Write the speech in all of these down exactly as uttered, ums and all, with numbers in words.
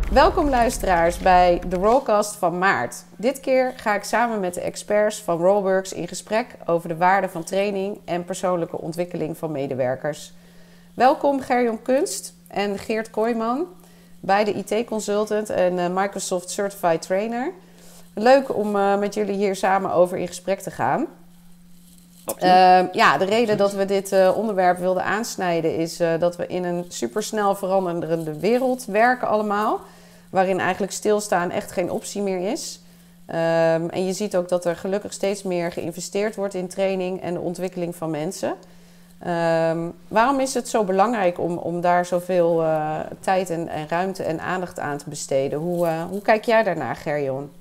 Welkom luisteraars bij de Rollcast van maart. Dit keer ga ik samen met de experts van Rollworks in gesprek over de waarde van training en persoonlijke ontwikkeling van medewerkers. Welkom Gerjon Kunst en Geert Kooijman, beide I T-consultant en uh, Microsoft Certified Trainer. Leuk om uh, met jullie hier samen over in gesprek te gaan. Uh, ja, de reden dat we dit uh, onderwerp wilden aansnijden is uh, dat we in een supersnel veranderende wereld werken allemaal. Waarin eigenlijk stilstaan echt geen optie meer is. Um, en je ziet ook dat er gelukkig steeds meer geïnvesteerd wordt in training en de ontwikkeling van mensen. Um, waarom is het zo belangrijk om, om daar zoveel uh, tijd en, en ruimte en aandacht aan te besteden? Hoe, uh, hoe kijk jij daarnaar, Gerjon?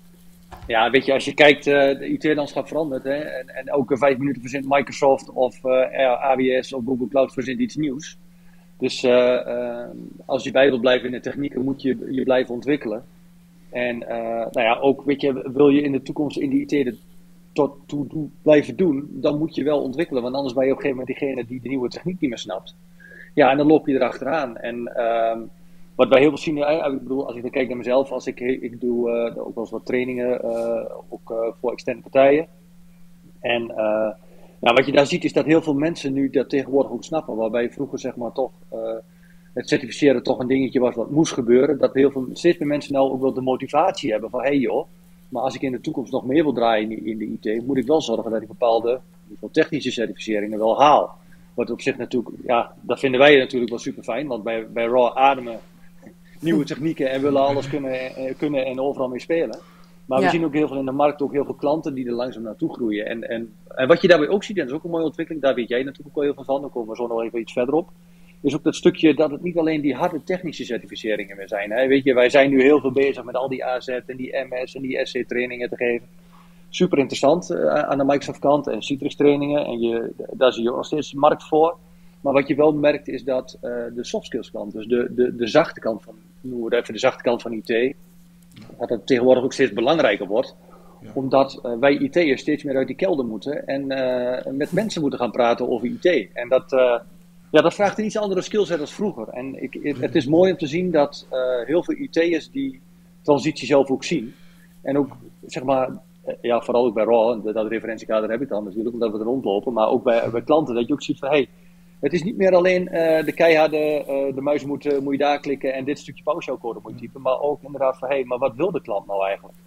Ja, weet je, als je kijkt, uh, de I T-landschap verandert. Hè, en, en elke vijf minuten verzint Microsoft of uh, A W S of Google Cloud verzint iets nieuws. Dus uh, uh, als je bij wilt blijven in de technieken, moet je je blijven ontwikkelen. En uh, nou ja, ook, weet je, wil je in de toekomst in die I T er tot toe do, blijven doen, dan moet je wel ontwikkelen. Want anders ben je op een gegeven moment diegene die de nieuwe techniek niet meer snapt. Ja, en dan loop je erachteraan. En uh, wat wij heel veel zien, ik bedoel, als ik dan kijk naar mezelf, als ik, ik doe uh, ook wel eens wat trainingen, uh, ook uh, voor externe partijen. En uh, nou, wat je daar ziet is dat heel veel mensen nu dat tegenwoordig ook snappen. Waarbij vroeger zeg maar toch uh, het certificeren toch een dingetje was wat moest gebeuren. Dat heel veel, steeds meer mensen nou ook wel de motivatie hebben van hé hey joh, maar als ik in de toekomst nog meer wil draaien in, in de I T, moet ik wel zorgen dat ik bepaalde in ieder geval technische certificeringen wel haal. Wat op zich natuurlijk, ja, dat vinden wij natuurlijk wel super fijn, want bij, bij Raw ademen nieuwe technieken en willen alles kunnen, kunnen en overal mee spelen. Maar ja. We zien ook heel veel in de markt, ook heel veel klanten die er langzaam naartoe groeien. En, en, en wat je daarbij ook ziet, en dat is ook een mooie ontwikkeling, daar weet jij natuurlijk ook wel heel veel van, dan komen we zo nog even iets verder op, is ook dat stukje dat het niet alleen die harde technische certificeringen meer zijn. Hè. Weet je, wij zijn nu heel veel bezig met al die A Z en die M S en die S C trainingen te geven. Super interessant uh, aan de Microsoft kant en Citrix trainingen, en je, daar zie je ook nog steeds markt voor. Maar wat je wel merkt is dat uh, de soft skills kant, dus de, de, de zachte kant van, noemen we het even de zachte kant van I T, dat het tegenwoordig ook steeds belangrijker wordt. Ja. Omdat uh, wij I T'ers steeds meer uit die kelder moeten en uh, met mensen moeten gaan praten over I T. En dat, uh, ja, dat vraagt een iets andere skillset als vroeger. En ik, het, het is mooi om te zien dat uh, heel veel I T'ers die transitie zelf ook zien. En ook, zeg maar, uh, ja, vooral ook bij Raw, dat, dat referentiekader heb ik dan natuurlijk, omdat we er rondlopen. Maar ook bij, bij klanten, dat je ook ziet van, hé, hey, het is niet meer alleen uh, de keiharde, uh, de muis moet, uh, moet je daar klikken en dit stukje PowerShell-code moet je typen. Maar ook inderdaad van, hé, hey, maar wat wil de klant nou eigenlijk?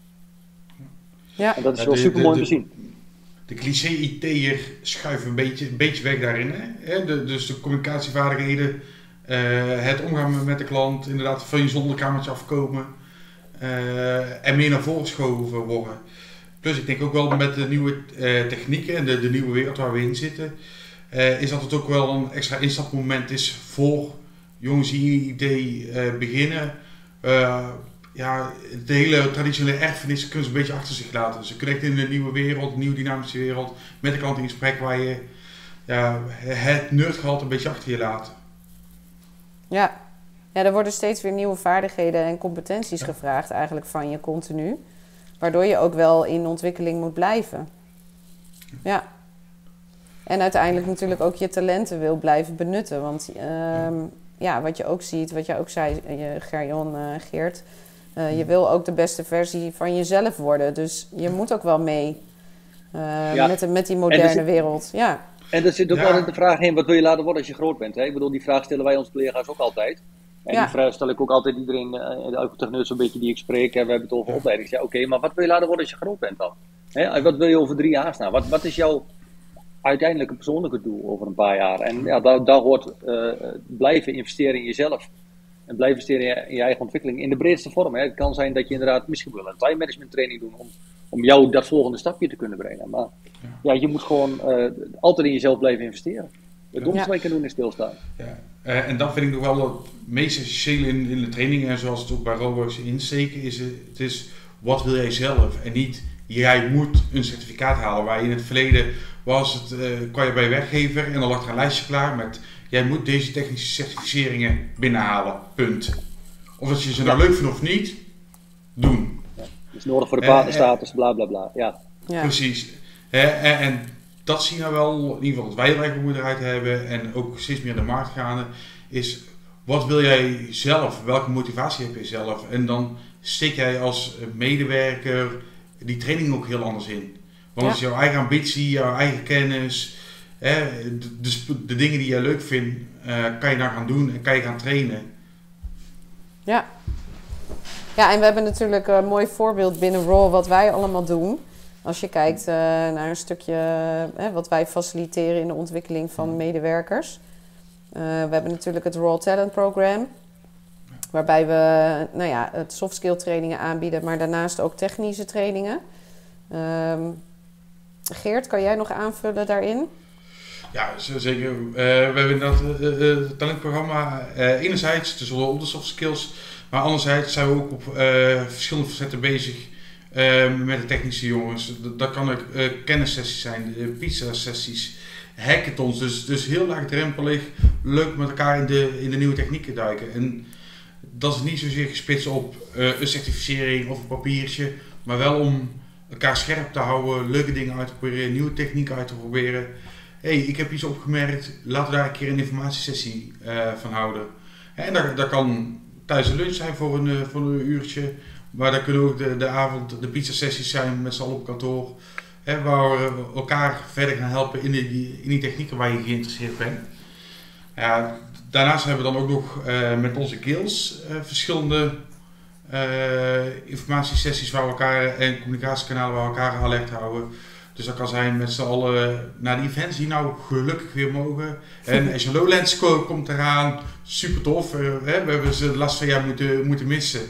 Ja. En dat is ja, wel de, super mooi de, om te zien. De cliché I T'er schuift een beetje, een beetje weg daarin. Hè? De, dus de communicatievaardigheden, uh, het omgaan met de klant, inderdaad van je zolderkamertje afkomen uh, en meer naar voren geschoven worden. Plus ik denk ook wel met de nieuwe uh, technieken en de, de nieuwe wereld waar we in zitten, Uh, is dat het ook wel een extra instapmoment is voor jongens die in I T uh, beginnen. Uh, ja, de hele traditionele erfenis kunnen ze een beetje achter zich laten. Ze kunnen echt in een nieuwe wereld, een nieuwe dynamische wereld, met de klant in gesprek waar je ja, het nerdgehalte een beetje achter je laat. Ja. ja, er worden steeds weer nieuwe vaardigheden en competenties ja. gevraagd eigenlijk van je continu. Waardoor je ook wel in ontwikkeling moet blijven. Ja. En uiteindelijk natuurlijk ook je talenten wil blijven benutten. Want um, ja, wat je ook ziet, wat je ook zei, Gerjon, uh, Geert. Uh, je wil ook de beste versie van jezelf worden. Dus je moet ook wel mee uh, ja. met, de, met die moderne zit, wereld. Ja. En er zit ook ja. altijd de vraag in, wat wil je laten worden als je groot bent? Hè? Ik bedoel, die vraag stellen wij onze collega's ook altijd. En ja. die vraag stel ik ook altijd iedereen, uh, elke techneut zo'n beetje die ik spreek. En we hebben het over ja. opleiding. Ja, oké, okay, maar wat wil je laten worden als je groot bent dan? Hè? Wat wil je over drie jaar staan? Wat, wat is jouw uiteindelijk een persoonlijke doel over een paar jaar? En ja, daar, daar hoort uh, blijven investeren in jezelf. En blijven investeren in je eigen ontwikkeling in de breedste vorm. Hè. Het kan zijn dat je inderdaad misschien wel een time management training doen om, om jou dat volgende stapje te kunnen brengen. Maar ja, ja je moet gewoon uh, altijd in jezelf blijven investeren. Het domste wat je kan doen is stilstaan. Ja. Uh, en dat vind ik nog wel het meest essentiële in, in de trainingen, en zoals het ook bij Rollworks insteken, is het, het is wat wil jij zelf en niet jij moet een certificaat halen. Waar je in het verleden was het, uh, kwam je bij je werkgever en dan lag er een lijstje klaar met jij moet deze technische certificeringen binnenhalen, punt. Of dat je ze nou leuk vindt of niet, doen. Ja, dat is nodig voor de partnerstatus, bla bla bla. Ja. Ja. Precies. En, en, en dat zien we wel, in ieder geval wat wij er eigenlijk eruit hebben en ook steeds meer in de markt gaande, is wat wil jij zelf? Welke motivatie heb je zelf? En dan steek jij als medewerker die training ook heel anders in. Want Ja. als jouw eigen ambitie, jouw eigen kennis, hè, de, de, sp- de dingen die jij leuk vindt, uh, kan je daar gaan doen en kan je gaan trainen. Ja. Ja, en we hebben natuurlijk een mooi voorbeeld binnen Raw wat wij allemaal doen. Als je kijkt uh, naar een stukje uh, wat wij faciliteren in de ontwikkeling van medewerkers. Uh, we hebben natuurlijk het Raw Talent Program. Waarbij we nou ja, het soft skill trainingen aanbieden, maar daarnaast ook technische trainingen. Um, Geert, kan jij nog aanvullen daarin? Ja, zeker. Uh, we hebben inderdaad uh, uh, het talentprogramma. Uh, enerzijds, dus op de soft skills. Maar anderzijds zijn we ook op uh, verschillende facetten bezig uh, met de technische jongens. Dat, dat kan ook uh, kennissessies zijn, uh, pizza-sessies, hackathons. Dus, dus heel laagdrempelig, leuk met elkaar in de, in de nieuwe technieken duiken. En dat is niet zozeer gespitst op uh, een certificering of een papiertje, maar wel om elkaar scherp te houden, leuke dingen uit te proberen, nieuwe technieken uit te proberen. Hé, hey, ik heb iets opgemerkt, laten we daar een keer een informatiesessie uh, van houden. En dat, dat kan tijdens de lunch zijn voor een, uh, voor een uurtje, maar dat kunnen ook de, de avond de pizza-sessies zijn met z'n allen op kantoor. Hè, waar we elkaar verder gaan helpen in die, in die technieken waar je geïnteresseerd bent. Ja, daarnaast hebben we dan ook nog uh, met onze guilds uh, verschillende uh, informatiesessies waar we elkaar en communicatiekanalen waar we elkaar alert houden. Dus dat kan zijn met z'n allen naar die events die nou gelukkig weer mogen. En Azure Lowlands komt eraan, super tof. Uh, hè, we hebben ze de laatste twee jaar moeten, moeten missen.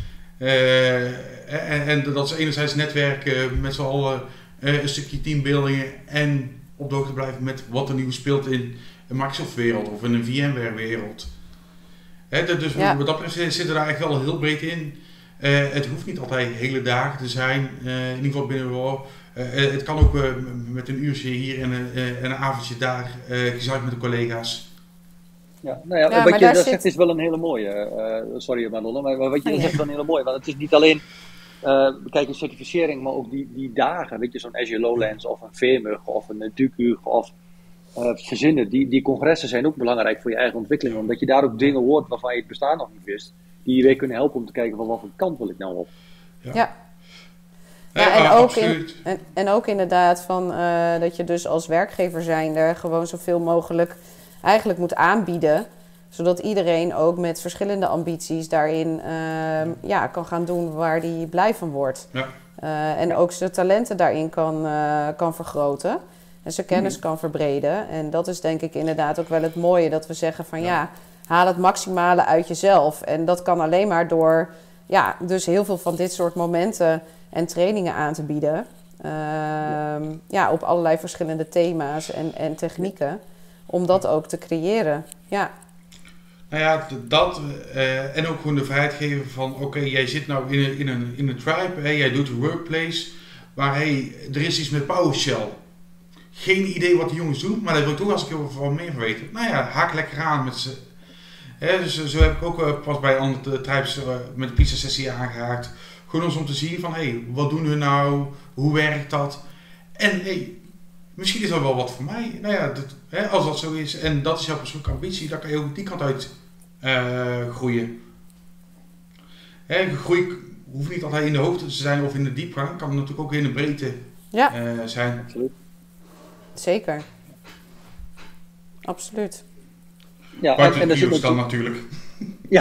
Uh, en, en dat is enerzijds netwerken met z'n allen, uh, een stukje teambuilding en op de hoogte blijven met wat er nieuw speelt in een Microsoft-wereld of in een VMware-wereld. Hè, dus ja. Wat dat betreft zitten daar echt wel heel breed in. Uh, het hoeft niet altijd hele dagen te zijn, uh, in ieder geval binnen Raw. Uh, het kan ook uh, met een uurtje hier en een, uh, en een avondje daar, uh, gezellig met de collega's. Ja, nou ja, ja wat je zegt zit... is wel een hele mooie. Uh, sorry Madelon, maar wat je oh, ja. zegt is wel een hele mooie. Want het is niet alleen, uh, kijk, een certificering, maar ook die, die dagen. Weet je, zo'n Azure Lowlands of een VMUG of een DUCUG of uh, verzinnen. Die, die congressen zijn ook belangrijk voor je eigen ontwikkeling. Omdat je daar ook dingen hoort waarvan je het bestaan nog niet wist. Die je weer kunnen helpen om te kijken van wat voor kant wil ik nou op. Ja. ja. Ja, en, ook in, en, en ook inderdaad van, uh, dat je dus als werkgever zijnde gewoon zoveel mogelijk eigenlijk moet aanbieden. Zodat iedereen ook met verschillende ambities daarin uh, ja, kan gaan doen waar die blij van wordt. Ja. Uh, en ook zijn talenten daarin kan, uh, kan vergroten. En zijn kennis mm-hmm. kan verbreden. En dat is denk ik inderdaad ook wel het mooie. Dat we zeggen van ja, ja haal het maximale uit jezelf. En dat kan alleen maar door ja, dus heel veel van dit soort momenten en trainingen aan te bieden. Uh, ja. ja, op allerlei verschillende thema's en, en technieken. Om dat ook te creëren. Ja. Nou ja, dat uh, en ook gewoon de vrijheid geven van oké, okay, jij zit nou in een, in een, in een tribe, hè, jij doet een workplace, maar hey, er is iets met PowerShell. Geen idee wat die jongens doen, maar daar wil ik toch als ik er wat meer van weten. Nou ja, haak lekker aan met ze. Hè, dus zo heb ik ook uh, pas bij andere tribes uh, met de pizza sessie aangehaakt. Gewoon om te zien van hé, hey, wat doen we nou, hoe werkt dat? En hey, misschien is dat wel wat voor mij. Nou ja, dat, hè, als dat zo is en dat is jouw persoonlijke ambitie, dan kan je ook die kant uit uh, groeien. Hè, groei hoeft niet altijd in de hoogte te zijn of in de diepgang, kan natuurlijk ook in de breedte ja. uh, zijn. Absoluut. Zeker. Absoluut. Ja, buiten en, en de dan natuurlijk. Ja.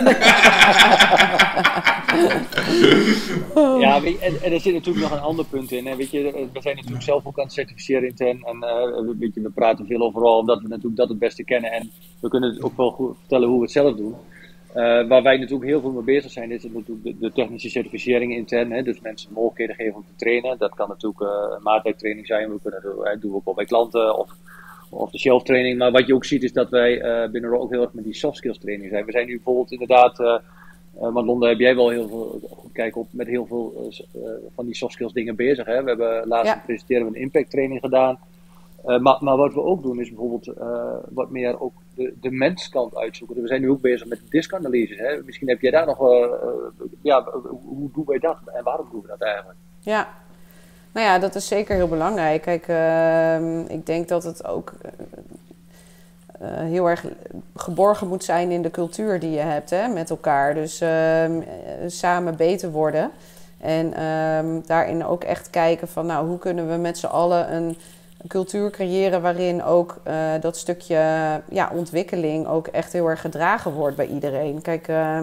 ja, weet je, en, en er zit natuurlijk nog een ander punt in. Hè. Weet je, we zijn natuurlijk zelf ook aan het certificeren intern. En uh, weet je, we praten veel overal omdat we natuurlijk dat het beste kennen. En we kunnen ook wel goed vertellen hoe we het zelf doen. Uh, waar wij natuurlijk heel veel mee bezig zijn, is het natuurlijk de, de technische certificering intern. Hè. Dus mensen mogelijkheden geven om te trainen. Dat kan natuurlijk uh, een maatwerktraining zijn. We kunnen dat uh, doen we ook al bij klanten of, of de shelf training. Maar wat je ook ziet is dat wij uh, binnen Raw ook heel erg met die soft skills training zijn. We zijn nu bijvoorbeeld inderdaad, uh, uh, want Londen heb jij wel heel veel, goed kijken op, met heel veel uh, van die soft skills dingen bezig. Hè. We hebben laatst ja. presenteren we een impact training gedaan. Uh, maar, maar wat we ook doen is bijvoorbeeld uh, wat meer ook de, de menskant uitzoeken. Dus we zijn nu ook bezig met diskanalyses. Hè? Misschien heb jij daar nog, uh, uh, ja, hoe doen wij dat en waarom doen we dat eigenlijk? Ja, nou ja, dat is zeker heel belangrijk. Kijk, uh, ik denk dat het ook, uh, heel erg geborgen moet zijn in de cultuur die je hebt, hè, met elkaar. Dus uh, samen beter worden. En uh, daarin ook echt kijken van, nou, hoe kunnen we met z'n allen een cultuur creëren waarin ook uh, dat stukje ja, ontwikkeling ook echt heel erg gedragen wordt bij iedereen. Kijk, uh,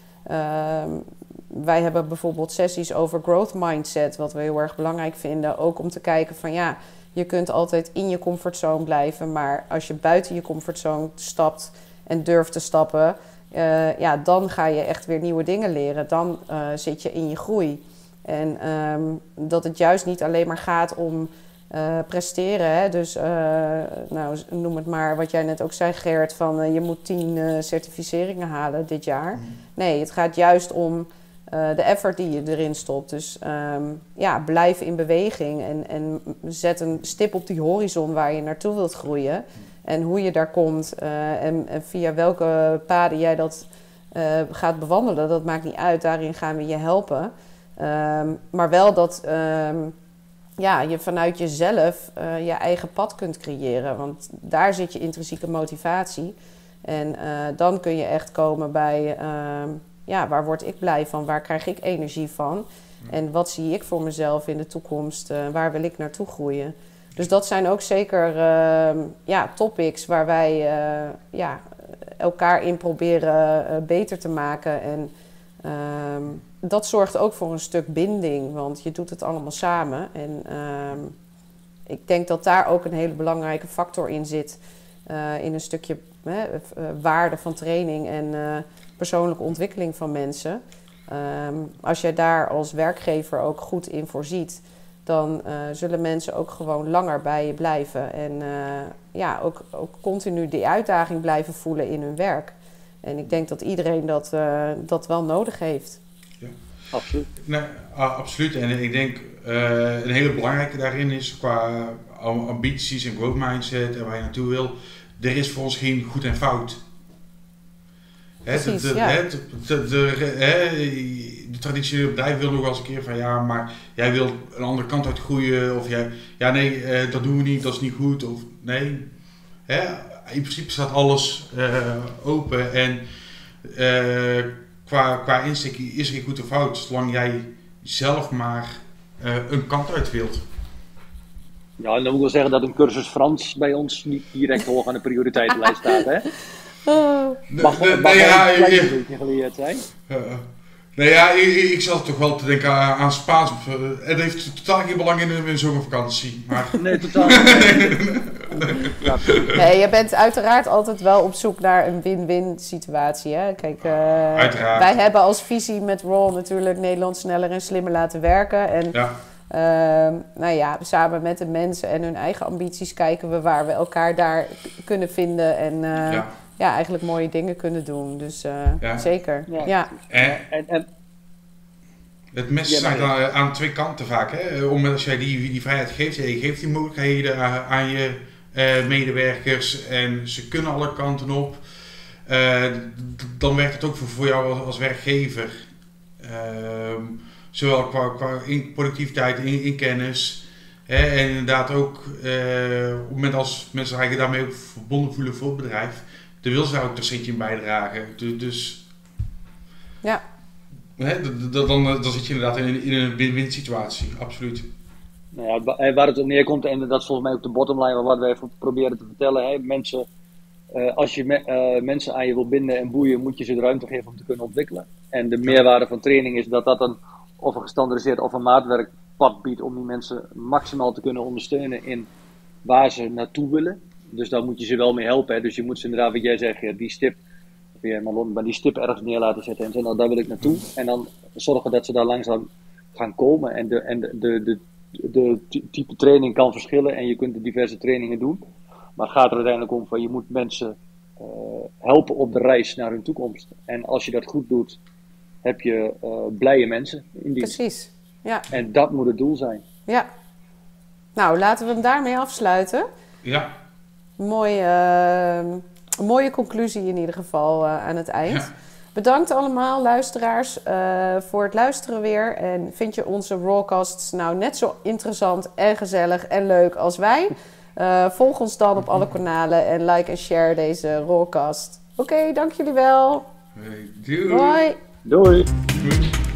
uh, wij hebben bijvoorbeeld sessies over growth mindset, wat we heel erg belangrijk vinden. Ook om te kijken van, ja, je kunt altijd in je comfortzone blijven, maar als je buiten je comfortzone stapt en durft te stappen, uh, ja, dan ga je echt weer nieuwe dingen leren. Dan uh, zit je in je groei. En um, dat het juist niet alleen maar gaat om uh, presteren. Hè? Dus uh, nou, noem het maar wat jij net ook zei, Gert, van uh, je moet tien uh, certificeringen halen dit jaar. Nee, het gaat juist om Uh, de effort die je erin stopt. Dus um, ja, blijf in beweging en, en zet een stip op die horizon waar je naartoe wilt groeien. En hoe je daar komt uh, en, en via welke paden jij dat uh, gaat bewandelen, dat maakt niet uit. Daarin gaan we je helpen. Um, maar wel dat um, ja, je vanuit jezelf uh, je eigen pad kunt creëren. Want daar zit je intrinsieke motivatie. En uh, dan kun je echt komen bij Uh, ja, waar word ik blij van? Waar krijg ik energie van? En wat zie ik voor mezelf in de toekomst? Uh, waar wil ik naartoe groeien? Dus dat zijn ook zeker uh, ja, topics waar wij uh, ja, elkaar in proberen uh, beter te maken. En uh, dat zorgt ook voor een stuk binding, want je doet het allemaal samen. En uh, ik denk dat daar ook een hele belangrijke factor in zit. Uh, in een stukje uh, waarde van training en Uh, persoonlijke ontwikkeling van mensen. Um, als jij daar als werkgever ook goed in voorziet, dan uh, zullen mensen ook gewoon langer bij je blijven. En uh, ja, ook, ook continu die uitdaging blijven voelen in hun werk. En ik denk dat iedereen dat, uh, dat wel nodig heeft. Ja. Absoluut. Nee, uh, absoluut. En ik denk uh, een hele belangrijke daarin is qua ambities en growth mindset en waar je naartoe wil. Er is voor ons geen goed en fout. Precies, de, de, ja. de, de, de, de, de traditionele bedrijf wil nog wel eens een keer van ja, maar jij wil een andere kant uit groeien. Of jij, ja nee, uh, dat doen we niet, dat is niet goed. Of nee, hè, in principe staat alles uh, open. En uh, qua, qua insteek is er geen goed of fout, zolang jij zelf maar uh, een kant uit wilt. Ja, en dan moet ik wel zeggen dat een cursus Frans bij ons niet direct hoog aan de prioriteitenlijst staat, hè? Oh. Mag Nee, wel nee, ja, een klein ja. beetje geleerd zijn. Uh, nee, ja, ik, ik zat toch wel te denken aan, aan Spaans. Uh, het heeft totaal geen belang in een zomervakantie. Maar... Nee, totaal niet. Ja, Nee, je bent uiteraard altijd wel op zoek naar een win-win situatie. Hè? Kijk, uh, Uiteraard. wij hebben als visie met Roll natuurlijk Nederland sneller en slimmer laten werken. En Ja. uh, nou ja, samen met de mensen en hun eigen ambities kijken we waar we elkaar daar k- kunnen vinden. En uh, ja. ja, eigenlijk mooie dingen kunnen doen. Dus uh, Ja. zeker. Ja. Ja. En En, en, het mes Ja, snijdt maar- aan, aan twee kanten vaak. Hè? Om, als jij die, die vrijheid geeft, je geeft die mogelijkheden aan, aan je uh, medewerkers en ze kunnen alle kanten op. Uh, d- dan werkt het ook voor, voor jou als, als werkgever. Uh, zowel qua, qua in productiviteit, in, in kennis. Hè? En inderdaad ook uh, op het moment als mensen zich daarmee ook verbonden voelen voor het bedrijf, dan wil ze daar ook een centje in bijdragen. Dus, dus Ja. hè, d- d- dan, dan zit je inderdaad in, in een win-win situatie, absoluut. nou ja, wa- waar het op neerkomt, en dat is volgens mij ook de bottomline wat we even proberen te vertellen. Hè? Mensen, uh, als je me, uh, mensen aan je wil binden en boeien, moet je ze de ruimte geven om te kunnen ontwikkelen. En de meerwaarde van training is dat dat een of een gestandardiseerd of een maatwerkpad biedt om die mensen maximaal te kunnen ondersteunen in waar ze naartoe willen. Dus daar moet je ze wel mee helpen. Hè? Dus je moet ze inderdaad, wat jij zegt, die stip, of jij Marlon, maar die stip ergens neer laten zetten en zeggen, nou daar wil ik naartoe. En dan zorgen dat ze daar langzaam gaan komen. En de, en de, de, de, de type training kan verschillen en je kunt de diverse trainingen doen. Maar het gaat er uiteindelijk om van je moet mensen uh, helpen op de reis naar hun toekomst. En als je dat goed doet, heb je uh, blije mensen in dienst. Precies. Ja. En dat moet het doel zijn. Ja. Nou, laten we hem daarmee afsluiten. Ja. Mooi, uh, een mooie conclusie in ieder geval uh, aan het eind. Ja. Bedankt allemaal luisteraars uh, voor het luisteren weer. En vind je onze Rawcasts nou net zo interessant en gezellig en leuk als wij? Uh, volg ons dan op alle kanalen en like en share deze Rawcast. Oké, okay, dank jullie wel. Hey, doei. Hoi. Doei. Doei.